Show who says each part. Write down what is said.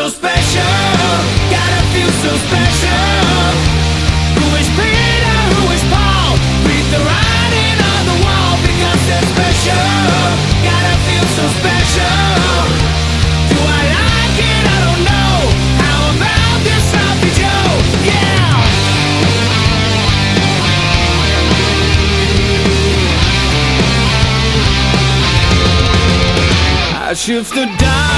Speaker 1: special, gotta feel so special. Who is Peter, who is Paul? Read the writing on the wall because they're special, gotta feel so special. Do I like it? I don't know. How about this sloppy Joe? Yeah! I shift the dial